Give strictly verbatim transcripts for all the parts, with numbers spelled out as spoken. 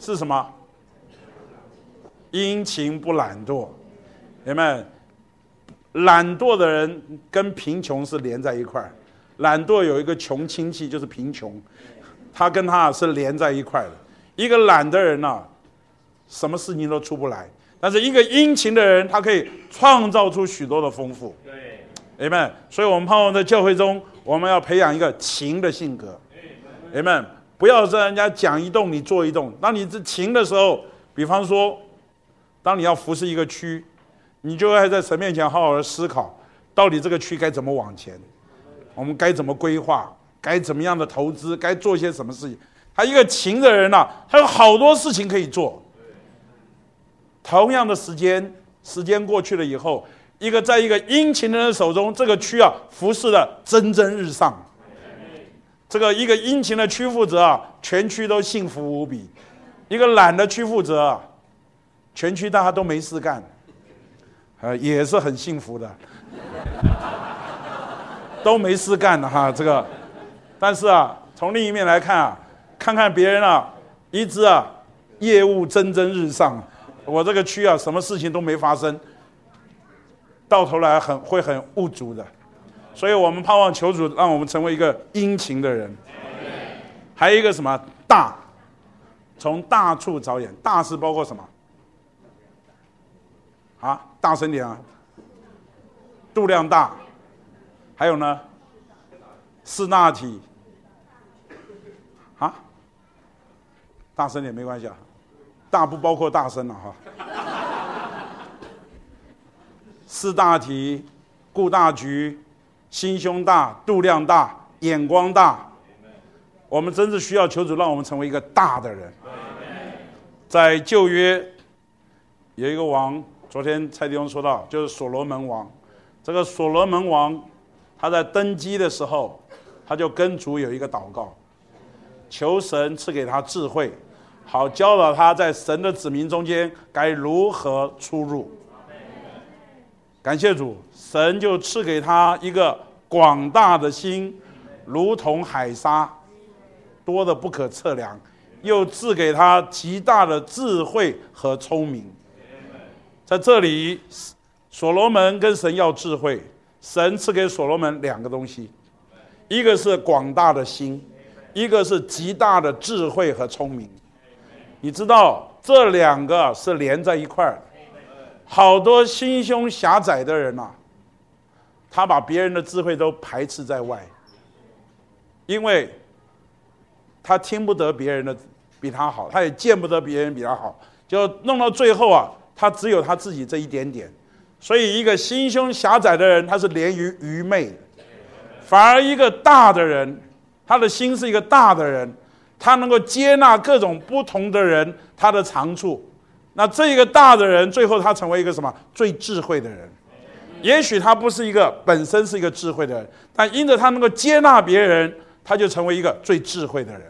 是什么？殷勤不懒惰，有没有？懒惰的人跟贫穷是连在一块儿。懒惰有一个穷亲戚，就是贫穷，他跟他是连在一块的。一个懒的人啊，什么事情都出不来；但是一个殷勤的人，他可以创造出许多的丰富。对， Amen。所以我们盼望在教会中，我们要培养一个勤的性格。Amen。不要让人家讲一动你做一动。当你这勤的时候，比方说，当你要服侍一个区，你就会在神面前好好的思考，到底这个区该怎么往前。我们该怎么规划？该怎么样的投资？该做些什么事情？他一个勤的人啊，他有好多事情可以做。同样的时间，时间过去了以后，一个在一个殷勤的人手中，这个区啊，服侍的蒸蒸日上。这个一个殷勤的区负责啊，全区都幸福无比；一个懒的区负责啊，全区大家都没事干，呃，也是很幸福的。都没事干了哈，这个，但是啊，从另一面来看啊，看看别人啊，一直啊，业务蒸蒸日上，我这个区啊，什么事情都没发生，到头来很会很无助的，所以我们盼望求主让我们成为一个殷勤的人。还有一个什么大，从大处着眼，大是包括什么？啊，大声点啊，度量大。还有呢，四大体，啊，大声点没关系啊，大不包括大声了哈。四大体，顾大局，心胸大，度量大，眼光大。我们真是需要求主让我们成为一个大的人。在旧约有一个王，昨天蔡弟兄说到，就是所罗门王。这个所罗门王。他在登基的时候，他就跟主有一个祷告，求神赐给他智慧，好教导他在神的子民中间该如何出入。感谢主，神就赐给他一个广大的心，如同海沙，多得不可测量，又赐给他极大的智慧和聪明。在这里，所罗门跟神要智慧。神赐给所罗门两个东西，一个是广大的心，一个是极大的智慧和聪明。你知道这两个是连在一块儿。好多心胸狭窄的人啊，他把别人的智慧都排斥在外，因为他听不得别人的比他好，他也见不得别人比他好，就弄到最后啊，他只有他自己这一点点。所以一个心胸狭窄的人，他是连于愚昧的；反而一个大的人，他的心是一个大的人，他能够接纳各种不同的人他的长处。那这个大的人，最后他成为一个什么？最智慧的人。也许他不是一个本身是一个智慧的人，但因着他能够接纳别人，他就成为一个最智慧的人。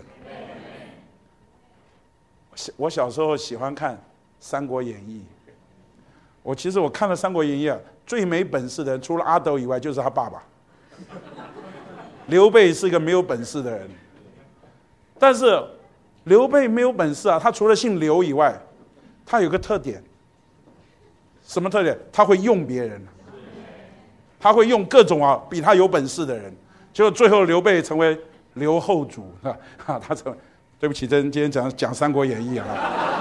我小时候喜欢看《三国演义》。我其实我看了《三国演义》啊，最没本事的人除了阿斗以外，就是他爸爸。刘备是一个没有本事的人，但是刘备没有本事啊，他除了姓刘以外，他有个特点，什么特点？他会用别人，他会用各种啊比他有本事的人，结果最后刘备成为刘后主啊，他成为，对不起，今天讲讲《三国演义》啊。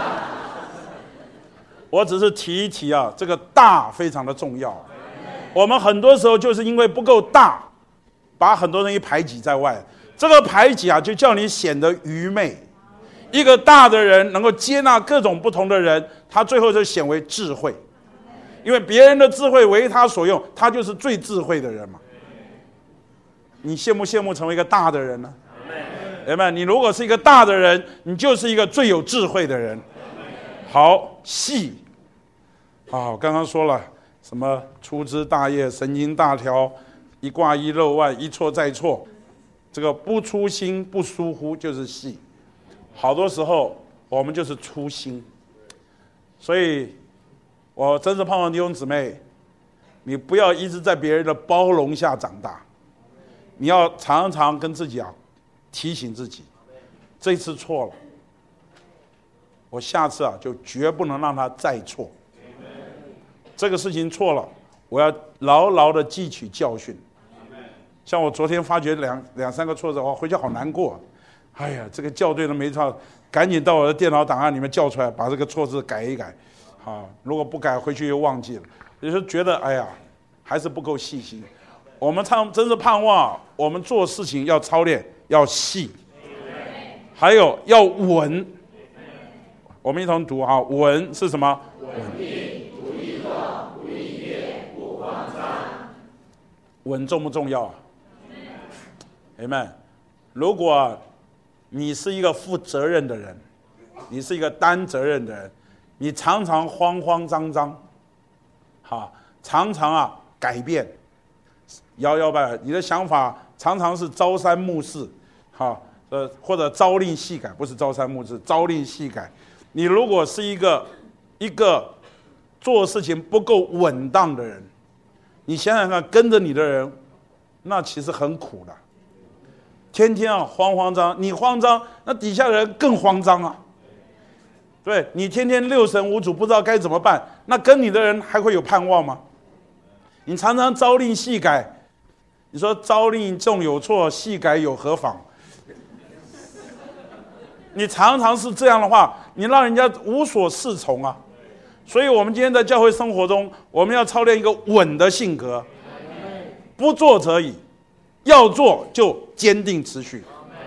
我只是提一提啊，这个大非常的重要。我们很多时候就是因为不够大，把很多东西排挤在外。这个排挤啊，就叫你显得愚昧。一个大的人能够接纳各种不同的人，他最后就显为智慧。因为别人的智慧为他所用，他就是最智慧的人嘛。你羡慕羡慕成为一个大的人呢？对吧？你如果是一个大的人，你就是一个最有智慧的人。好细啊！我刚刚说了什么粗枝大叶、神经大条、一挂一漏万、一错再错，这个不粗心不疏忽就是细。好多时候我们就是粗心，所以我真是盼望弟兄姊妹，你不要一直在别人的包容下长大，你要常常跟自己啊提醒自己，这次错了。 我下次啊就绝不能让他再错。这个事情错了，我要牢牢的汲取教训。像我昨天发觉两两三个错字，我回去好难过。哎呀，这个校对的没错，赶紧到我的电脑档案里面校出来，把这个错字改一改。好，如果不改，回去又忘记了。有时候觉得，哎呀，还是不够细心。我们唱真是盼望，我们做事情要操练，要细，还有要稳。我们一同读啊，稳是什么？ 稳定，不易动，不易变，不慌张。 稳重不重要啊？阿们。如果你是一个负责任的人，你是一个担责任的人，你常常慌慌张张，哈，常常啊改变，摇摇摆摆，你的想法常常是朝三暮四，哈，呃，或者朝令夕改，不是朝三暮四，朝令夕改。你如果是一个一个做事情不够稳当的人，你想想看，跟着你的人，那其实很苦的。天天啊慌慌张，你慌张，那底下的人更慌张啊。对，你天天六神无主，不知道该怎么办，那跟你的人还会有盼望吗？你常常朝令夕改，你说朝令纵有错，夕改有何妨？你常常是这样的话，你让人家无所适从啊。所以我们今天在教会生活中，我们要操练一个稳的性格，不做则已，要做就坚定持续。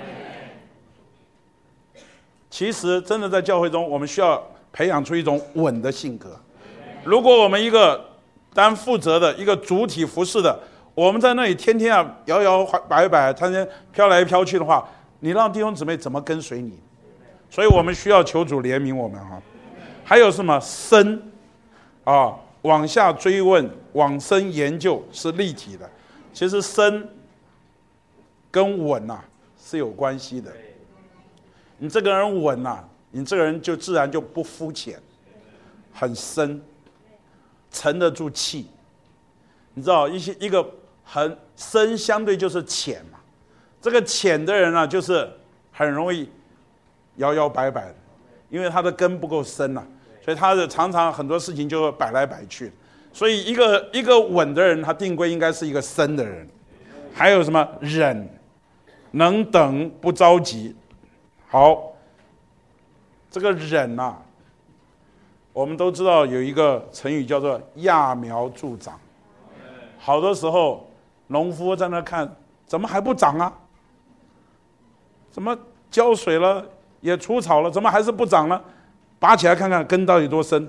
其实真的在教会中，我们需要培养出一种稳的性格。如果我们一个担负责的一个主体服侍的，我们在那里天天啊摇摇摆摆，天天飘来飘去的话，你让弟兄姊妹怎么跟随你？所以我们需要求主怜悯我们哈。还有什么深啊？往下追问，往深研究是立体的。其实深跟稳啊是有关系的。你这个人稳啊，你这个人就自然就不肤浅，很深，沉得住气。你知道一些一个很深相对就是浅嘛，这个浅的人啊，就是很容易摇摇摆摆的，因为他的根不够深啊，所以他的常常很多事情就会摆来摆去。所以一个一个稳的人，他定规应该是一个深的人。还有什么忍，能等不着急。好，这个忍啊，我们都知道有一个成语叫做揠苗助长。好多时候农夫在那看，怎么还不长啊？怎么浇水了也除草了，怎么还是不长呢？拔起来看看根到底多深，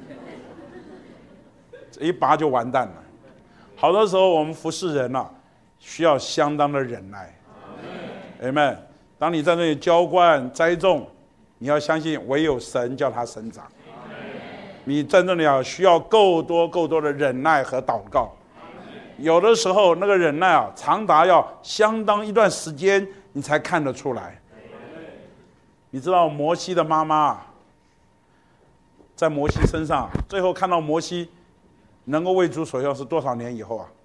一拔就完蛋了。好多时候我们服侍人啊，需要相当的忍耐。阿们。当你在那里浇灌栽种，你要相信唯有神叫它生长。你在那里啊，需要够多够多的忍耐和祷告。有的时候那个忍耐啊，长达要相当一段时间，你才看得出来。你知道摩西的妈妈在摩西身上，最后看到摩西能够为主所用是多少年以后啊？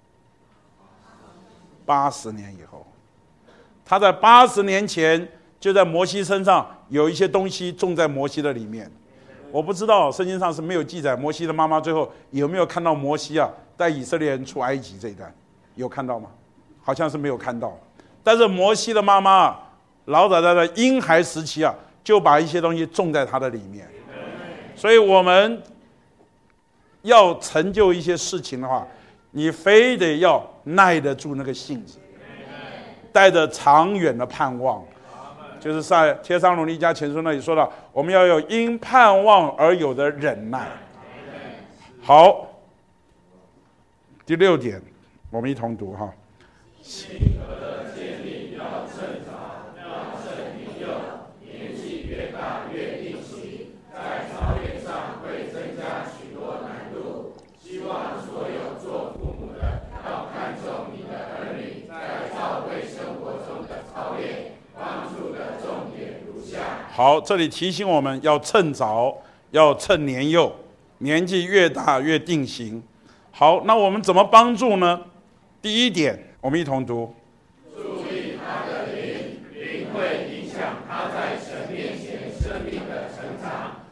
八十年以后。他在八十年前就在摩西身上有一些东西种在摩西的里面。我不知道圣经上是没有记载摩西的妈妈最后有没有看到摩西啊带以色列人出埃及这一段，有看到吗？好像是没有看到。但是摩西的妈妈啊，老早在的婴孩时期啊，就把一些东西种在他的里面。所以我们要成就一些事情的话，你非得要耐得住那个性子，带着长远的盼望。就是在帖撒罗尼迦前书那里说到，我们要有因盼望而有的忍耐。好，第六点我们一同读哈。 性格的建立要趁早，要趁年幼，年纪越大越定型，在操练上会增加许多难度。希望所有做父母的要看重你的儿女在教会生活中的操练，帮助的重点如下。 好，这里提醒我们要趁早，要趁年幼，年纪越大越定型。好，那我们怎么帮助呢？第一点，我们一同读。 注意他的灵，灵会影响他在神面前生命的成长。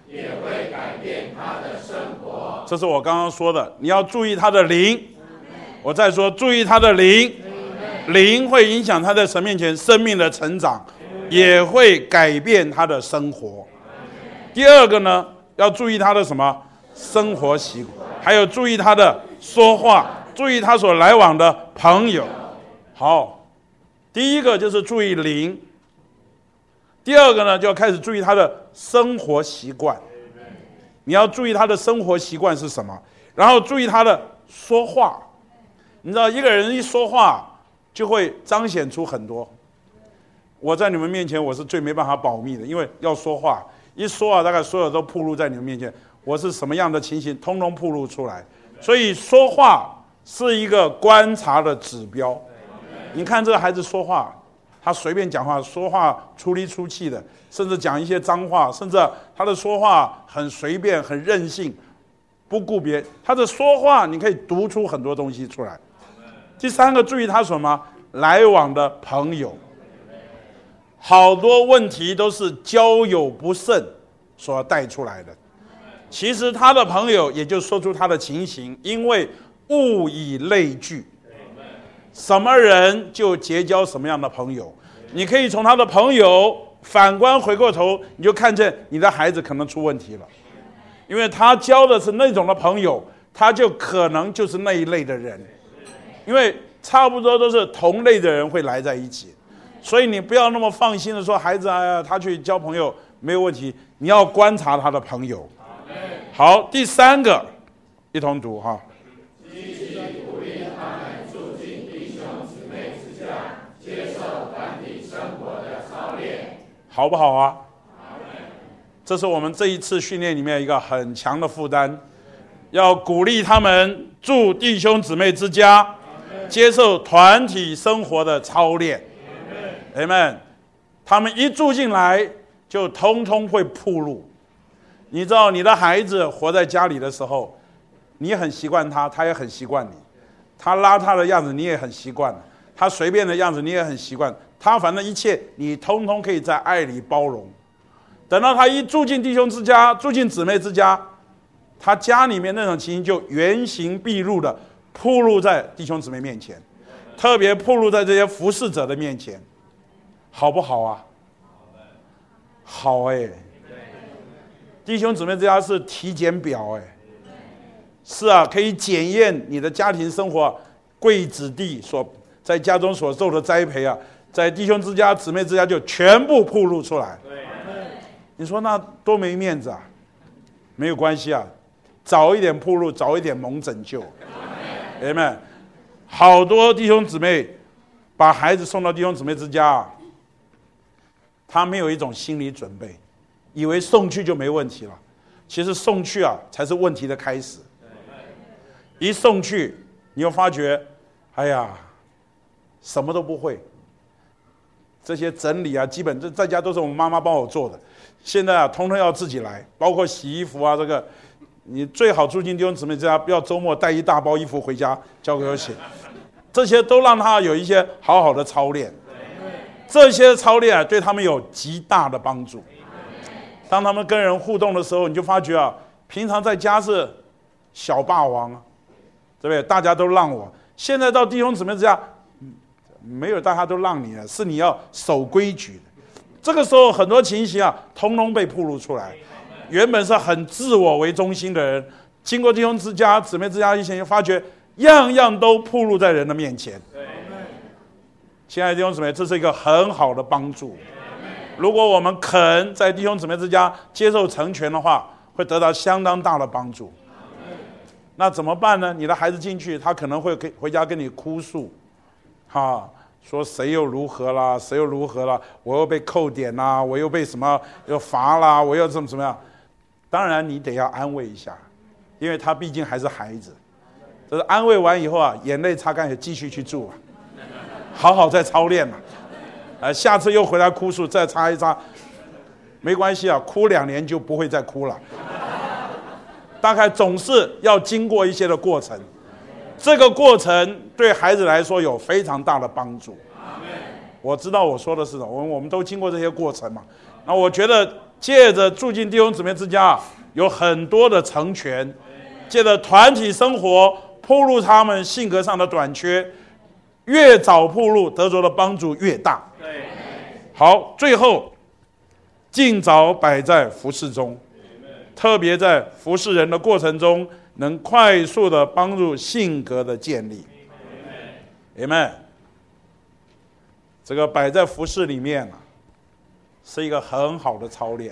也会改变他的生活。 这是我刚刚说的，你要注意他的灵。我再说，注意他的灵，灵会影响他在神面前生命的成长，也会改变他的生活。第二个呢，要注意他的什么生活习惯，还有注意他的说话，注意他所来往的朋友。好，第一个就是注意灵，第二个呢就要开始注意他的生活习惯。你要注意他的生活习惯是什么，然后注意他的说话。你知道一个人一说话就会彰显出很多。我在你们面前我是最没办法保密的，因为要说话，一说啊大概所有都暴露在你们面前，我是什么样的情形通通暴露出来。所以说话是一个观察的指标。你看这个孩子说话，他随便讲话，说话出里出气的，甚至讲一些脏话，甚至他的说话很随便很任性，不顾别，他的说话你可以读出很多东西出来。第三个，注意他什么来往的朋友。好多问题都是交友不慎所带出来的。其实他的朋友也就说出他的情形，因为物以类聚，什么人就结交什么样的朋友。你可以从他的朋友反观回过头，你就看见你的孩子可能出问题了，因为他交的是那种的朋友，他就可能就是那一类的人，因为差不多都是同类的人会来在一起。所以你不要那么放心的说孩子哎呀他去交朋友没有问题，你要观察他的朋友。好，第三个一同读哈。 积极鼓励他们促进弟兄姊妹之家，接受团体生活的操练， 好不好啊？这是我们这一次训练里面一个很强的负担，要鼓励他们住弟兄姊妹之家，接受团体生活的操练。Amen。他们一住进来就通通会暴露。你知道你的孩子活在家里的时候，你很习惯他，他也很习惯你。他邋遢的样子你也很习惯，他随便的样子你也很习惯，他反正一切你通通可以在爱里包容。等到他一住进弟兄之家，住进姊妹之家，他家里面那种情形就原形毕露的暴露在弟兄姊妹面前，特别暴露在这些服侍者的面前。好不好啊？好哎、欸，弟兄姊妹之家是体检表哎、欸，是啊，可以检验你的家庭生活，贵子弟所在家中所受的栽培啊，在弟兄之家、姊妹之家就全部暴露出来。你说那多没面子啊？没有关系啊，早一点暴露，早一点蒙拯救。阿们。好多弟兄姊妹把孩子送到弟兄姊妹之家啊，他没有一种心理准备，以为送去就没问题了。其实送去啊才是问题的开始。一送去你又发觉哎呀什么都不会，这些整理啊基本在家都是我们妈妈帮我做的，现在啊通通要自己来，包括洗衣服啊，这个你最好住进弟兄姊妹之家，不要周末带一大包衣服回家交给我洗，这些都让他有一些好好的操练。这些操练啊对他们有极大的帮助。当他们跟人互动的时候，你就发觉啊，平常在家是小霸王，对不对？大家都让我，现在到弟兄姊妹之家，没有大家都让你了，是你要守规矩的。这个时候很多情形啊，通通被暴露出来。原本是很自我为中心的人，经过弟兄之家、姊妹之家一起，发觉样样都暴露在人的面前。亲爱的弟兄姊妹，这是一个很好的帮助。如果我们肯在弟兄姊妹之家接受成全的话，会得到相当大的帮助。那怎么办呢？你的孩子进去，他可能会回家跟你哭诉，哈，说谁又如何啦，谁又如何啦，我又被扣点啦，我又被什么又罚啦，我又怎么怎么样。当然你得要安慰一下，因为他毕竟还是孩子。这是安慰完以后啊，眼泪擦干，也继续去住啊。好好再操练嘛，呃，下次又回来哭诉，再擦一擦，没关系啊，哭两年就不会再哭了。大概总是要经过一些的过程，这个过程对孩子来说有非常大的帮助。我知道我说的是什么，我们我们都经过这些过程嘛。那我觉得借着住进弟兄姊妹之家，有很多的成全，借着团体生活暴露他们性格上的短缺，越早暴露得着的帮助越大。好，最后尽早摆在服事中，特别在服事人的过程中，能快速的帮助性格的建立。Amen。这个摆在服事里面啊，是一个很好的操练。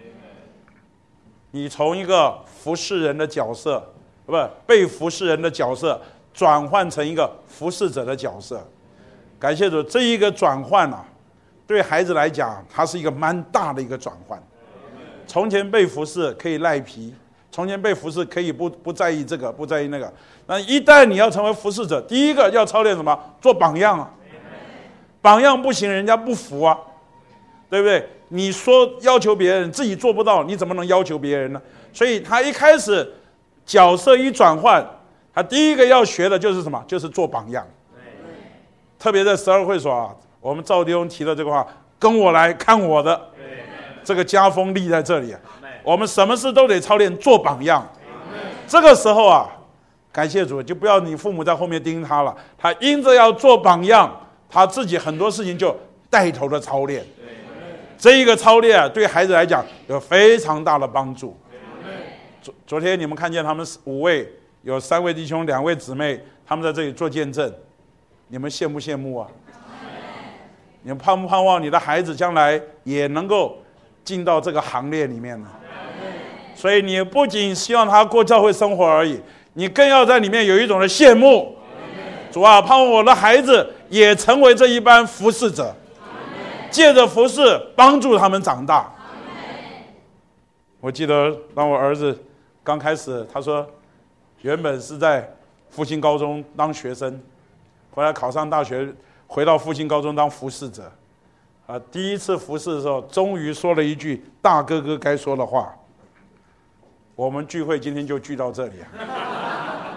你从一个服事人的角色，不被服事人的角色，转换成一个服事者的角色。感谢主，这一个转换啊，对孩子来讲，它是一个蛮大的一个转换。从前被服事可以赖皮，从前被服事可以不不在意这个，不在意那个。那一旦你要成为服事者，第一个要操练什么？做榜样啊！榜样不行，人家不服啊，对不对？你说要求别人，自己做不到，你怎么能要求别人呢？所以他一开始角色一转换，他第一个要学的就是什么？就是做榜样。特别在十二会所啊，我们赵弟兄提的这个话，跟我来看我的，这个家风立在这里啊。我们什么事都得操练做榜样。这个时候啊，感谢主，就不要你父母在后面盯他了，他因着要做榜样，他自己很多事情就带头的操练。这一个操练啊，对孩子来讲有非常大的帮助。昨昨天你们看见他们五位，有三位弟兄，两位姊妹，他们在这里做见证，你们羡不羡慕啊？你们盼不盼望你的孩子将来也能够进到这个行列里面呢？所以你不仅希望他过教会生活而已，你更要在里面有一种的羡慕。主啊，盼望我的孩子也成为这一班服侍者，借着服侍帮助他们长大。我记得当我儿子刚开始，他说原本是在复兴高中当学生，后来考上大学，回到复兴高中当服侍者。啊，第一次服侍的时候，终于说了一句大哥哥该说的话。我们聚会今天就聚到这里啊，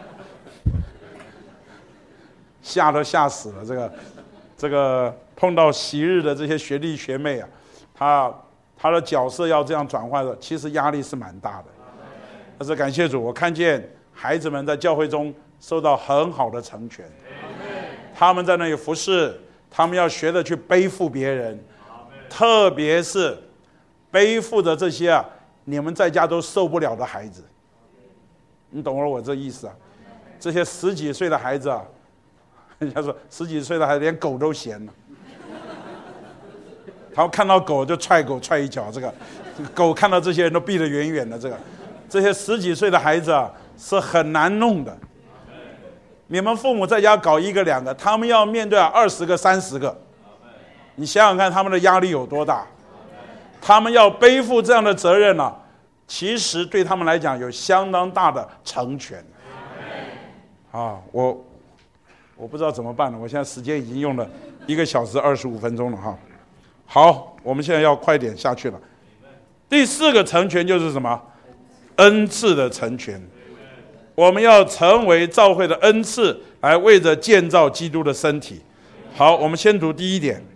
吓都吓死了。这个这个碰到昔日的这些学弟学妹啊，他他的角色要这样转换的，其实压力是蛮大的。但是感谢主，我看见孩子们在教会中受到很好的成全，他们在那里服侍，他们要学着去背负别人，特别是背负着这些啊你们在家都受不了的孩子。你懂了我这意思啊？这些十几岁的孩子啊，人家说十几岁的孩子连狗都嫌了，他们看到狗就踹狗踹一脚，这个狗看到这些人都避得远远的。这个这些十几岁的孩子啊是很难弄的。你们父母在家搞一个两个，他们要面对二十个三十个，你想想看他们的压力有多大。他们要背负这样的责任啊，其实对他们来讲有相当大的成全。啊，我我不知道怎么办了，我现在时间已经用了一个小时二十五分钟了哈。好，我们现在要快点下去了。第四个成全就是什么？恩赐的成全。我们要成为教会的恩赐，来为着建造基督的身体。好，我们先读第一点。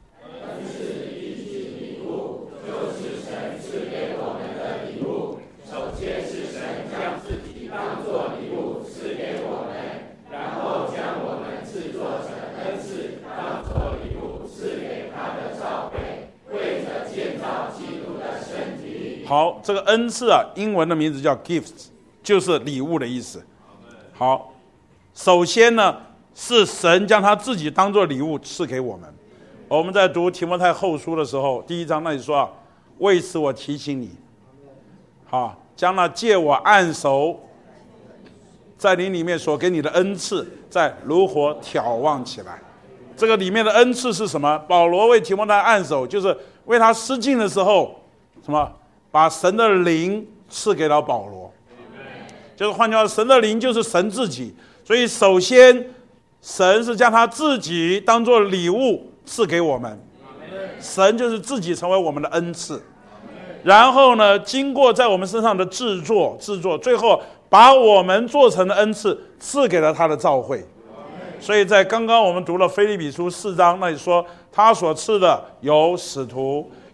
好，这个恩赐啊，英文的名字叫 gifts， 就是礼物的意思。好，首先呢，是神将他自己当作礼物赐给我们。我们在读提摩太后书的时候，第一章那里说啊，为此我提醒你，好，将那借我按手在你里面所给你的恩赐，再如火挑旺起来。这个里面的恩赐是什么？保罗为提摩太按手，就是为他施浸的时候，什么？把神的灵赐给了保罗，就是换句话说，神的灵就是神自己。所以首先神是将他自己当作礼物赐给我们，神就是自己成为我们的恩赐。然后呢，经过在我们身上的制作制作最后把我们做成的恩赐赐给了他的教会。所以在刚刚我们读了腓立比书四章那里说，他所赐的有使徒，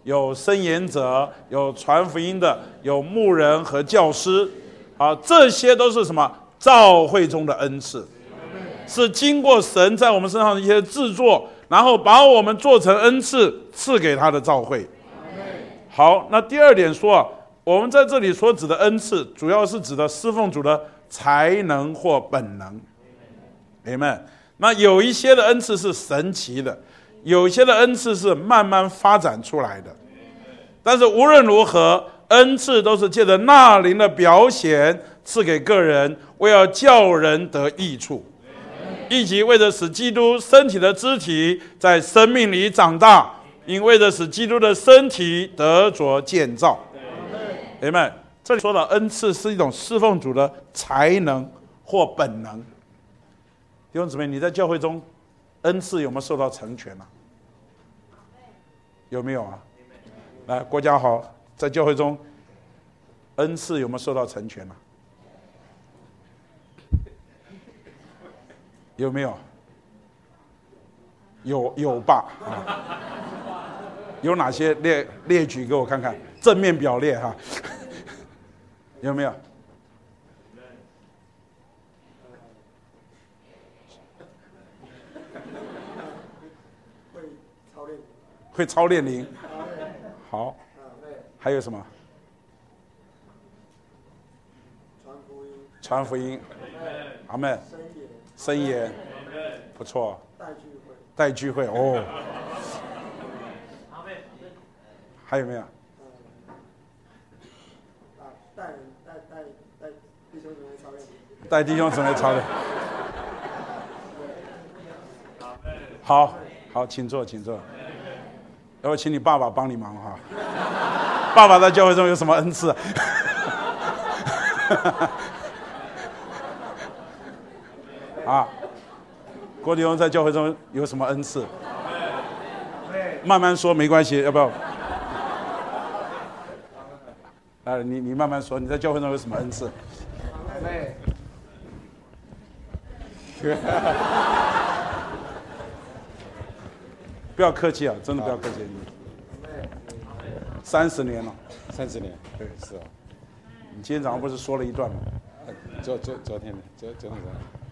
有申言者，有传福音的，有牧人和教师，啊，这些都是什么？召会中的恩赐，是经过神在我们身上的一些制作，然后把我们做成恩赐，赐给他的召会。好，那第二点说啊，我们在这里所指的恩赐，主要是指的侍奉主的才能或本能。Amen。那有一些的恩赐是神奇的，有一些的恩赐是慢慢发展出来的。但是无论如何，恩赐都是借着那灵的表显赐给个人，为要叫人得益处，以及为着使基督身体的肢体在生命里长大，因为着使基督的身体得着建造。Amen。这里说的恩赐是一种侍奉主的才能或本能。弟兄姊妹，你在教会中恩赐有没有受到成全啊？有没有啊？来，国家好，在教会中恩赐有没有受到成全啊？有没有？有有吧？啊、有哪些列列举给我看看？正面表列哈，有没有？会操练灵，好，还有什么？传福音，阿们，申言，不错，带聚会，哦，还有没有？带人带带带弟兄姊妹操练，带弟兄姊妹操练，好好，请坐，请坐。要不请你爸爸帮你忙哈。爸爸在教会中有什么恩赐、啊？啊，郭弟兄在教会中有什么恩赐？慢慢说没关系，要不要？啊，你你慢慢说，你在教会中有什么恩赐？不要客气啊，真的不要客气。三十年了， 三十年， 对， 是啊。 你今天早上不是说了一段吗？ 昨昨昨天的，昨昨天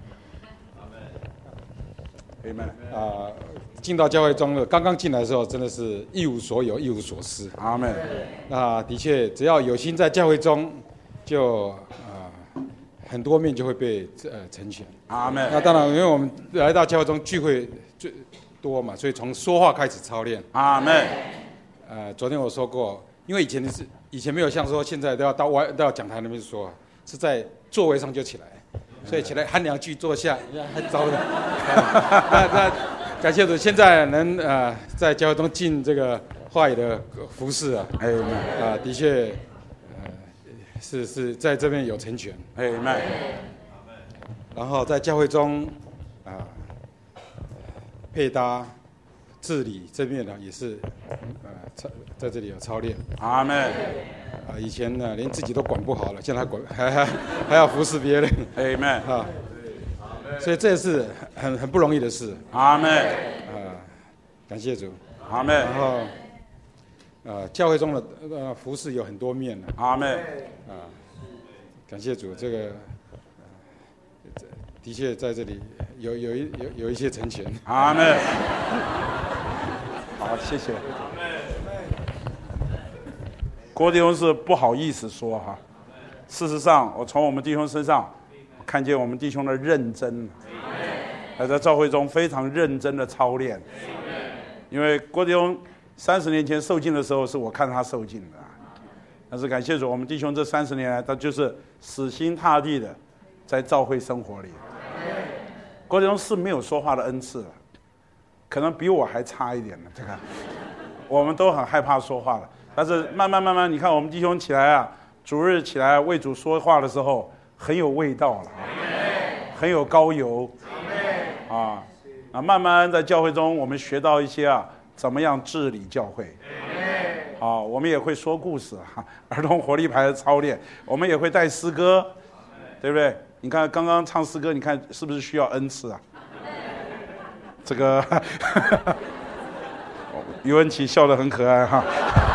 的。Amen。 啊，进到教会中了，刚刚进来的时候，真的是一无所有，一无所失。 阿门。 那的确，只要有心在教会中，就啊、呃、很多面就会被呃成全。 阿门。 那当然，因为我们来到教会中聚会最多嘛，所以从说话开始操练。 阿门。 呃，昨天我说过，因为以前是以前没有像说现在都要到外到讲台那边说，是在座位上就起来，所以起来喊两句坐下，很糟的。那那感谢主，现在能呃在教会中进这个话语的服事啊， 哎啊、 呃，的确呃是是在这边有成全。 哎妹。 然后在教会中啊、呃、配搭。治理这边呢也是，呃，在这里有操练。 阿门。 啊，以前呢连自己都管不好了，现在还管还还还要服侍别人。 阿门。 啊，所以这是很很不容易的事。 阿门。 啊，感谢主。 阿门。 然后，呃，教会中的呃服侍有很多面的。 阿门。 啊，感谢主，这个、呃、的确在这里有有一有有一些成全。 阿门。好，谢谢。郭弟兄是不好意思说哈，事实上，我从我们弟兄身上看见我们弟兄的认真，还在教会中非常认真的操练。因为郭弟兄三十年前受浸的时候，是我看他受浸的，但是感谢主，我们弟兄这三十年来，他就是死心塌地的在教会生活里。郭弟兄是没有说话的恩赐，可能比我还差一点呢。这个，我们都很害怕说话的，但是慢慢慢慢，你看我们弟兄起来啊，主日起来为主说话的时候，很有味道了，很有高油，啊，啊，慢慢在教会中，我们学到一些啊，怎么样治理教会。好，我们也会说故事哈，儿童活力牌的操练，我们也会带诗歌，对不对？你看刚刚唱诗歌，你看是不是需要恩赐啊？这个于文琪笑得很可爱哈。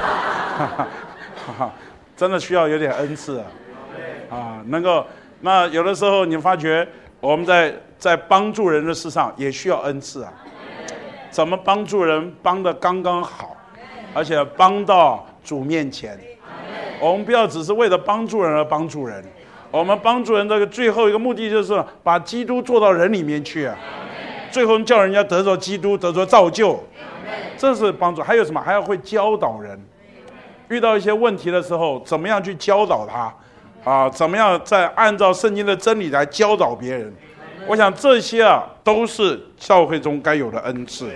真的需要有点恩赐啊，啊，能够那有的时候你发觉我们在在帮助人的事上也需要恩赐啊，怎么帮助人帮得刚刚好，而且帮到主面前。我们不要只是为了帮助人而帮助人，我们帮助人的最后一个目的就是把基督做到人里面去啊，最后叫人家得着基督，得着造就，这是帮助。还有什么？还要会教导人，遇到一些问题的时候，怎么样去教导他啊？怎么样再按照圣经的真理来教导别人？我想这些啊，都是教会中该有的恩赐。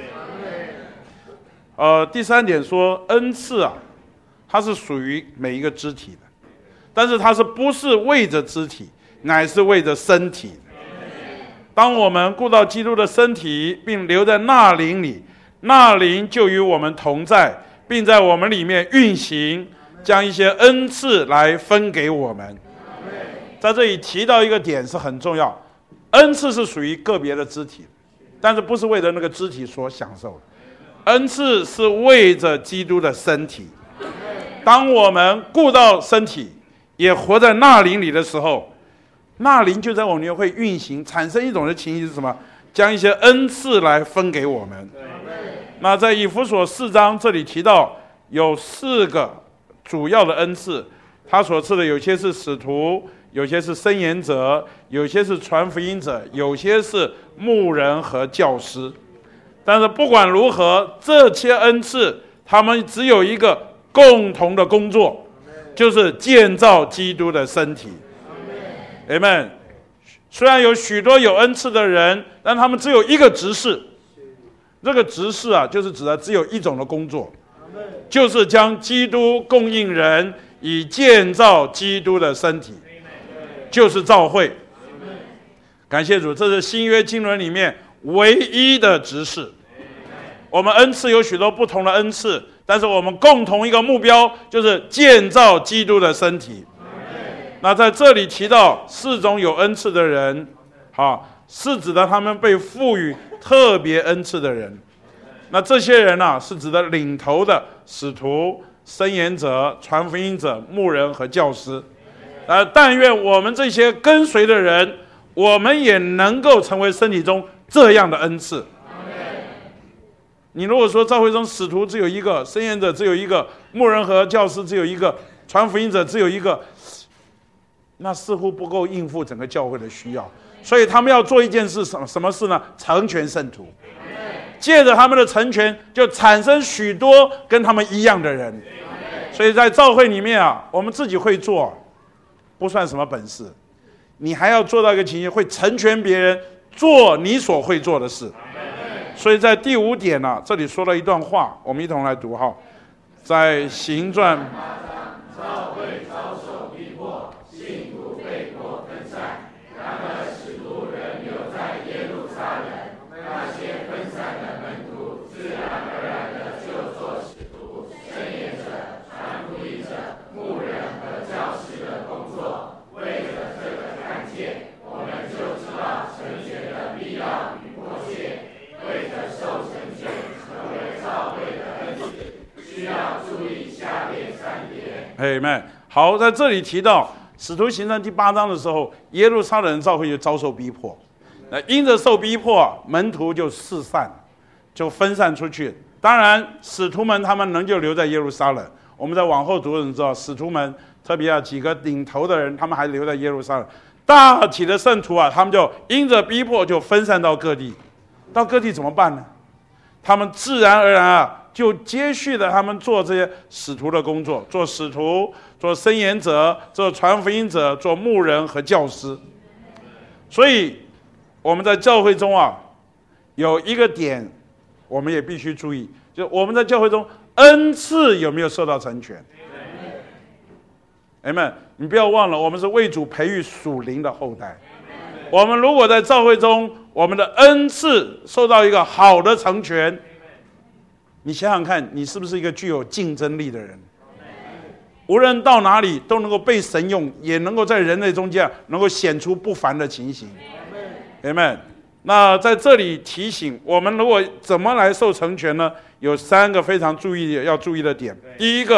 呃，第三点说，恩赐啊，它是属于每一个肢体的，但是它是不是为着肢体，乃是为着身体。当我们顾到基督的身体，并留在那灵里，那灵就与我们同在，并在我们里面运行，将一些恩赐来分给我们。在这里提到一个点是很重要，恩赐是属于个别的肢体，但是不是为了那个肢体所享受的，恩赐是为着基督的身体。当我们顾到身体，也活在那灵里的时候，那灵就在我们里面会运行，产生一种的情绪是什么？将一些恩赐来分给我们。那在以弗所四章这里提到有四个主要的恩赐，他所赐的有些是使徒，有些是申言者，有些是传福音者，有些是牧人和教师。但是不管如何，这些恩赐他们只有一个共同的工作，就是建造基督的身体。Amen。虽然有许多有恩赐的人，但他们只有一个职事。这个职事啊，就是指的只有一种的工作，就是将基督供应人，以建造基督的身体，就是教会。感谢主，这是新约经纶里面唯一的职事。我们恩赐有许多不同的恩赐，但是我们共同一个目标就是建造基督的身体。那在这里提到四种有恩赐的人，好，是指的他们被赋予特别恩赐的人。那这些人啊，是指的领头的使徒、申言者、传福音者、牧人和教师。呃，但愿我们这些跟随的人，我们也能够成为身体中这样的恩赐。你如果说教会中使徒只有一个，申言者只有一个，牧人和教师只有一个，传福音者只有一个，那似乎不够应付整个教会的需要。所以他们要做一件事，什么什么事呢？成全圣徒。借着他们的成全，就产生许多跟他们一样的人。所以在教会里面啊，我们自己会做不算什么本事，你还要做到一个情形，会成全别人做你所会做的事。所以在第五点呢、啊，这里说了一段话，我们一同来读哈。在行传， 教会遭受逼迫，信徒被迫分散，然而使徒仍留在耶路撒冷。那些分散的门徒，自然而然的就做使徒、申言者、传福音者、牧人和教师的工作。为了这个看见，我们就知道成全的必要与迫切。为着受成全，成为教会的恩赐，需要注意下列三点。 Amen。好，在这里提到使徒行传第八章的时候，耶路撒冷教会就遭受逼迫。那因着受逼迫，门徒就四散，就分散出去。当然，使徒们他们仍旧留在耶路撒冷。我们在往后读的人知道，使徒们特别啊几个领头的人，他们还留在耶路撒冷。大体的圣徒啊，他们就因着逼迫就分散到各地。到各地怎么办呢？他们自然而然啊，就接续的他们做这些使徒的工作，做使徒，做申言者，做传福音者，做牧人和教师。所以我们在教会中啊，有一个点，我们也必须注意，就是我们在教会中恩赐有没有受到成全。Amen。你不要忘了，我们是为主培育属灵的后代。我们如果在教会中，我们的恩赐受到一个好的成全，你想想看，你是不是一个具有竞争力的人？无论到哪里都能够被神用，也能够在人类中间能够显出不凡的情形。Amen。那在这里提醒我们，如果怎么来受成全呢？有三个非常注意要注意的点。第一个，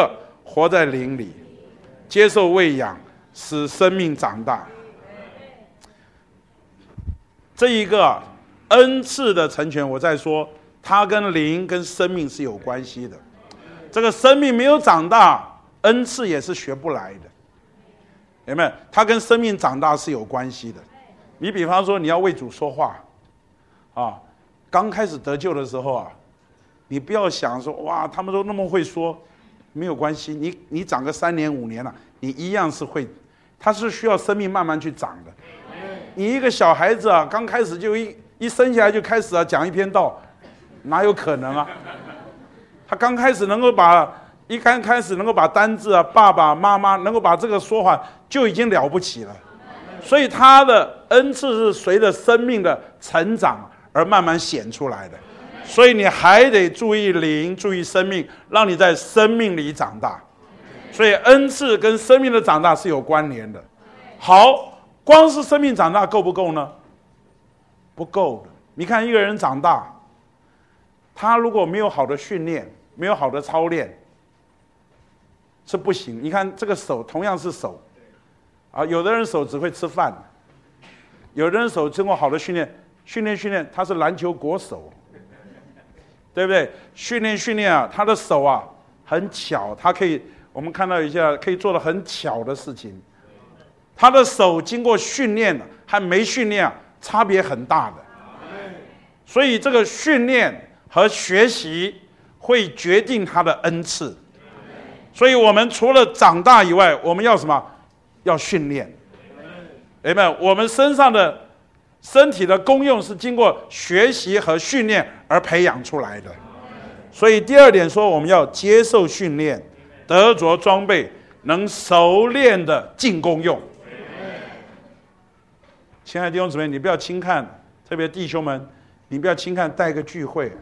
活在灵里，接受喂养，使生命长大。这一个恩赐的成全，我在说，它跟灵跟生命是有关系的。这个生命没有长大，恩赐也是学不来的，有没有？它跟生命长大是有关系的。你比方说，你要为主说话，啊，刚开始得救的时候啊，你不要想说哇，他们都那么会说，没有关系，你你长个三年五年了、啊，你一样是会，它是需要生命慢慢去长的。你一个小孩子啊，刚开始就一一生下来就开始啊讲一篇道，哪有可能啊？他刚开始能够把一刚开始能够把单字啊，爸爸妈妈能够把这个说法就已经了不起了。所以他的恩赐是随着生命的成长而慢慢显出来的。所以你还得注意灵，注意生命，让你在生命里长大。所以恩赐跟生命的长大是有关联的。好，光是生命长大够不够呢？不够的。你看一个人长大，他如果没有好的训练，没有好的操练，是不行。你看这个手，同样是手，啊，有的人手只会吃饭，有的人手经过好的训练，训练训练，他是篮球国手，对不对？训练训练啊，他的手啊很巧，他可以，我们看到一下可以做的很巧的事情。他的手经过训练和没训练啊，差别很大的。所以这个训练和学习会决定他的恩赐。所以我们除了长大以外，我们要什么？要训练。明白？我们身上的身体的功用是经过学习和训练而培养出来的。所以第二点说，我们要接受训练，得着装备，能熟练的进功用。亲爱的弟兄姊妹，你不要轻看，特别弟兄们，你不要轻看带个聚会。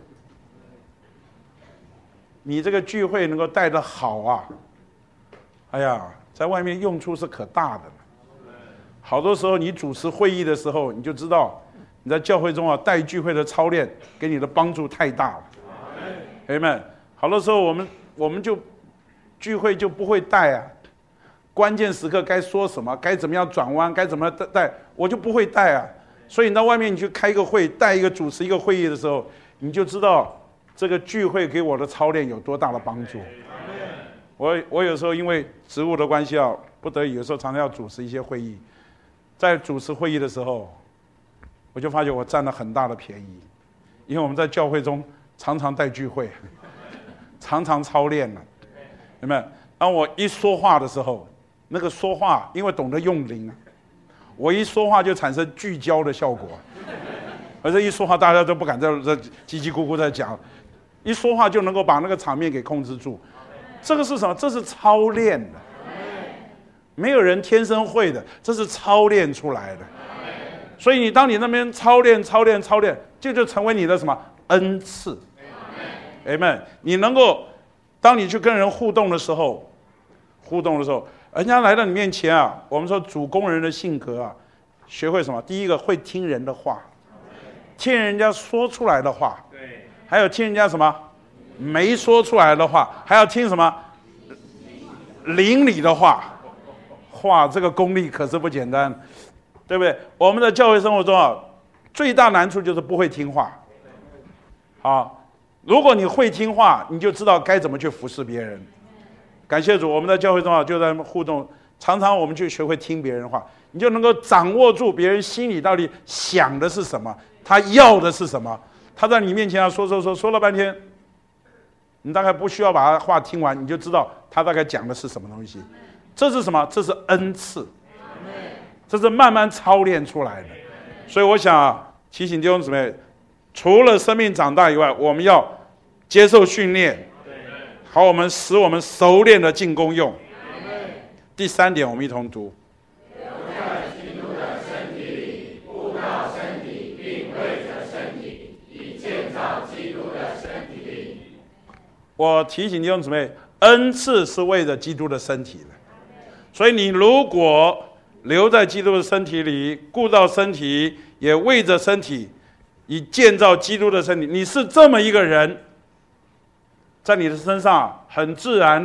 你这个聚会能够带得好啊，哎呀，在外面用处是可大的。好多时候你主持会议的时候，你就知道你在教会中啊带聚会的操练给你的帮助太大了。朋友们，好多时候我们我们就聚会就不会带啊，关键时刻该说什么，该怎么样转弯，该怎么带，我就不会带啊。所以你到外面你去开一个会，带一个主持一个会议的时候，你就知道这个聚会给我的操练有多大的帮助。我我有时候因为职务的关系啊，不得已有时候常常要主持一些会议，在主持会议的时候，我就发觉我占了很大的便宜，因为我们在教会中常常带聚会，常常操练了，有没有？当我一说话的时候，那个说话因为懂得用灵，我一说话就产生聚焦的效果，而这一说话大家都不敢在这叽叽咕咕在讲，一说话就能够把那个场面给控制住。这个是什么？这是操练的，没有人天生会的，这是操练出来的。所以你当你那边操练、操练、操练，这就成为你的什么恩赐。阿们。你能够，当你去跟人互动的时候，互动的时候，人家来到你面前啊，我们说主工人的性格啊，学会什么？第一个会听人的话，听人家说出来的话，还有听人家什么没说出来的话，还要听什么灵里的话。哇，这个功力可是不简单，对不对？我们的教会生活中啊，最大难处就是不会听话。好，如果你会听话，你就知道该怎么去服侍别人。感谢主，我们在教会中啊，就在互动，常常我们就学会听别人的话，你就能够掌握住别人心里到底想的是什么，他要的是什么。他在你面前啊说说说说了半天，你大概不需要把他话听完，你就知道他大概讲的是什么东西。这是什么？这是恩赐，这是慢慢操练出来的。所以我想啊，提醒弟兄姊妹，除了生命长大以外，我们要接受训练，好，我们使我们熟练的进功用。第三点，我们一同读。 留在基督的身体里，布道身体，并为着身体，以建造基督的身体里。 我提醒弟兄姊妹，恩赐是为着基督的身体的。所以你如果留在基督的身体里，顾到身体，也为着身体，以建造基督的身体，你是这么一个人，在你的身上很自然的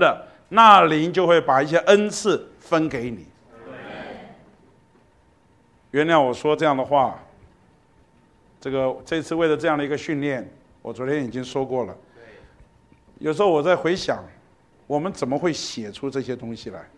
那灵就会把一些恩赐分给你。原谅我说这样的话，这个这次为了这样的一个训练，我昨天已经说过了。有时候我在回想，我们怎么会写出这些东西来？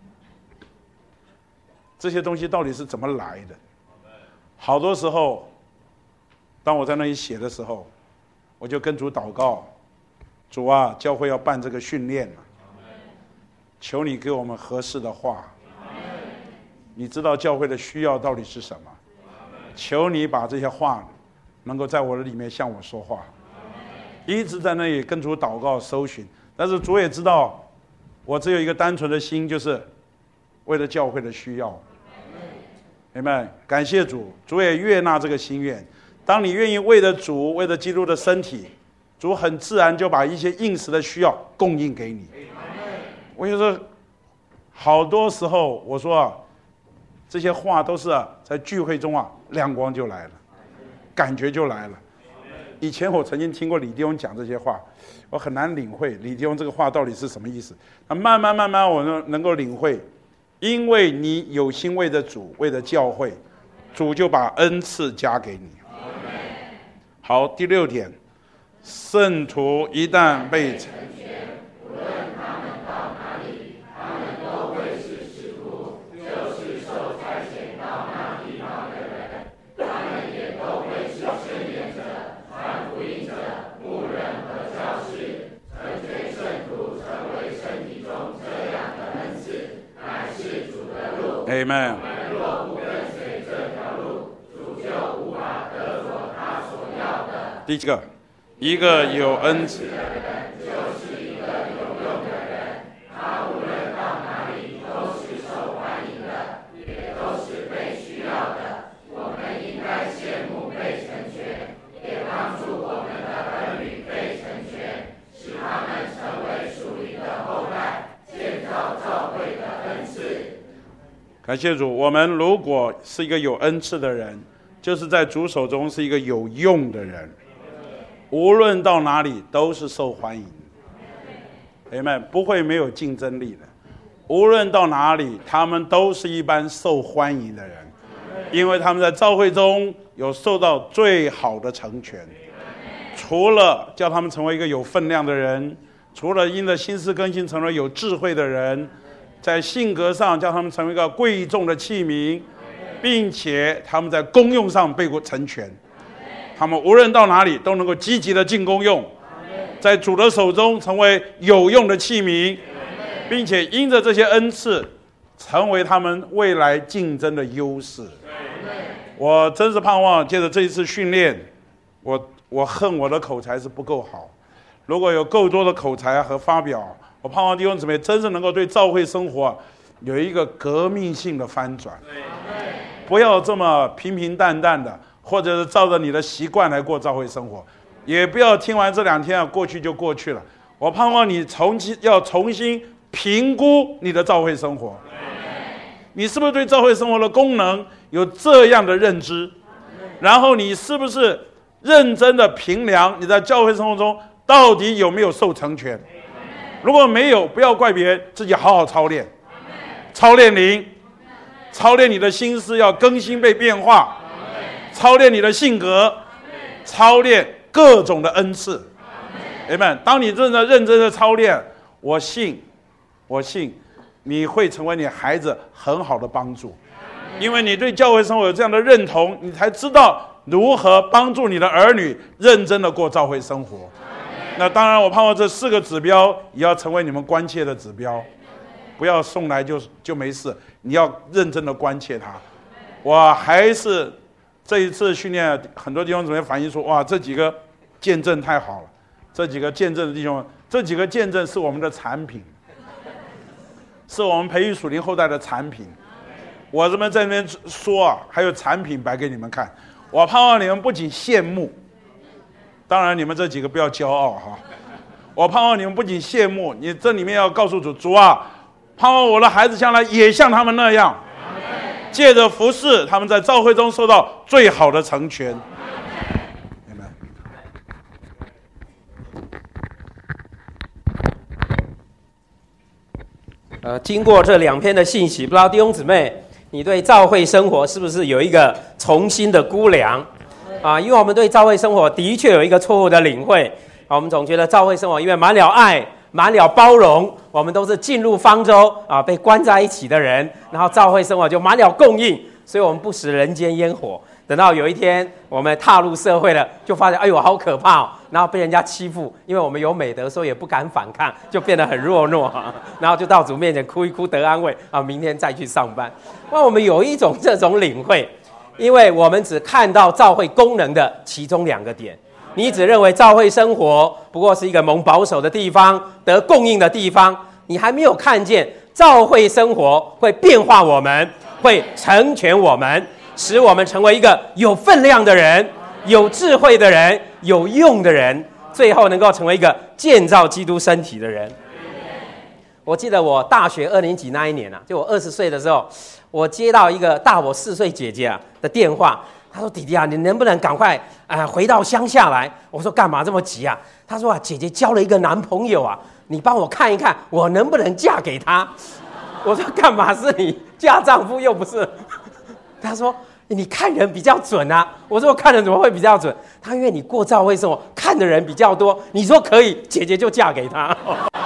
这些东西到底是怎么来的？好多时候，当我在那里写的时候，我就跟主祷告：主啊，教会要办这个训练了，求你给我们合适的话。你知道教会的需要到底是什么？求你把这些话能够在我的里面向我说话。一直在那里跟主祷告搜寻，但是主也知道我只有一个单纯的心，就是为了教会的需要。阿们，感谢主，主也悦纳这个心愿。当你愿意为了主，为了基督的身体，主很自然就把一些应时的需要供应给你。我就说，好多时候我说啊，这些话都是啊，在聚会中啊，亮光就来了，感觉就来了。以前我曾经听过李弟兄讲这些话，我很难领会李弟兄这个话到底是什么意思。那慢慢慢慢我能能够领会，因为你有心为着主，为着教会，主就把恩赐加给你。好，第六点，圣徒一旦被成全，无论他们到哪里，他们都会是使徒，就是受差遣到那地方的人，他们也都会是宣言者、传福音者、牧人和教士，成全圣徒，成为身体中这样的恩赐，乃是主的路。Amen。若不跟随这条路，主就无法得着他所要的。第七个，一个有恩赐的人就是一个有用的人，他无论到哪里都是受欢迎的，也都是被需要的。我们应该羡慕被成全，也帮助我们的儿女被成全，使他们成为属灵的后代，建造教会的恩赐。感谢主，我们如果是一个有恩赐的人，就是在主手中是一个有用的人，无论到哪里都是受欢迎的。Amen，不会没有竞争力的。无论到哪里，他们都是一般受欢迎的人，因为他们在教会中有受到最好的成全。除了叫他们成为一个有分量的人，除了因着心思更新成为有智慧的人，在性格上叫他们成为一个贵重的器皿，并且他们在功用上被成全。他们无论到哪里都能够积极的进功用，在主的手中成为有用的器皿，并且因着这些恩赐成为他们未来竞争的优势。我真是盼望借着这一次训练，我我恨我的口才是不够好，如果有够多的口才和发表，我盼望弟兄姊妹真是能够对教会生活有一个革命性的翻转，不要这么平平淡淡的，或者是照着你的习惯来过教会生活，也不要听完这两天啊过去就过去了。我盼望你重新要重新评估你的教会生活，你是不是对教会生活的功能有这样的认知？然后你是不是认真的评量你在教会生活中到底有没有受成全？如果没有，不要怪别人，自己好好操练，操练灵，操练你的心思要更新被变化，操练你的性格，操练各种的恩赐。Amen。当你真的认真的操练，我信，我信你会成为你孩子很好的帮助，因为你对教会生活有这样的认同，你才知道如何帮助你的儿女认真的过教会生活。那当然，我盼望这四个指标也要成为你们关切的指标，不要送来就就没事，你要认真的关切它。我还是这一次训练，很多弟兄姊妹反映说，哇，这几个见证太好了，这几个见证的弟兄，这几个见证是我们的产品，是我们培育属灵后代的产品。我这边在那边说啊，还有产品摆给你们看。我盼望你们不仅羡慕，当然你们这几个不要骄傲哈。我盼望你们不仅羡慕，你这里面要告诉主，主啊，盼望我的孩子将来也像他们那样，借着服事，他们在教会中受到最好的成全。 呃，经过这两篇的信息，不知道弟兄姊妹，你对教会生活是不是有一个重新的估量啊？因为我们对教会生活的确有一个错误的领会啊，我们总觉得教会生活因为满了爱、满了包容，我们都是进入方舟啊，被关在一起的人，然后教会生活就满了供应，所以我们不食人间烟火。等到有一天我们踏入社会了，就发现哎呦好可怕哦，然后被人家欺负，因为我们有美德，所以也不敢反抗，就变得很弱懦，然后就到主面前哭一哭得安慰啊，明天再去上班。那我们有一种这种领会，因为我们只看到教会功能的其中两个点，你只认为教会生活不过是一个蒙保守的地方，得供应的地方，你还没有看见教会生活会变化我们，会成全我们，使我们成为一个有分量的人，有智慧的人，有用的人，最后能够成为一个建造基督身体的人。我记得我大学二年级那一年啊，就我二十岁的时候，我接到一个大我四岁姐姐啊的电话，她说：“弟弟啊，你能不能赶快啊、呃、回到乡下来？”我说：“干嘛这么急啊？”她说：“啊，姐姐交了一个男朋友啊，你帮我看一看，我能不能嫁给他？”我说：“干嘛是你嫁丈夫又不是？”她说：“你看人比较准啊。”我说：“我看人怎么会比较准？”她因为你过教会生活，看的人比较多，你说可以，姐姐就嫁给他。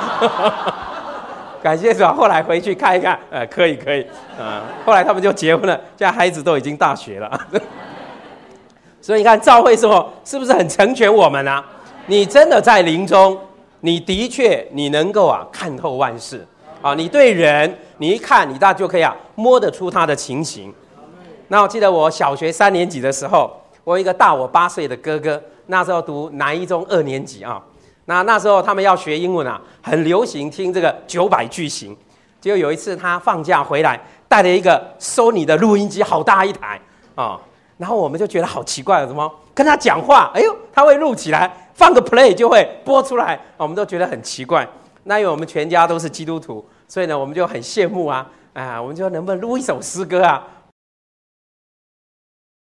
感谢主，后来回去看一看，呃，可以可以，呃，后来他们就结婚了，现在孩子都已经大学了。所以你看，教会生活是不是很成全我们啊？你真的在灵中，你的确你能够啊看透万事啊，你对人，你一看，你大就可以啊摸得出他的情形。那我记得我小学三年级的时候，我有一个大我八岁的哥哥，那时候读南一中二年级啊。那那时候他们要学英文啊，很流行听这个九百句型。结果有一次他放假回来，带了一个Sony的录音机，好大一台啊、哦。然后我们就觉得好奇怪，怎么跟他讲话，哎呦，他会录起来，放个 play 就会播出来，我们都觉得很奇怪。那因为我们全家都是基督徒，所以呢，我们就很羡慕啊，啊，我们就能不能录一首诗歌啊？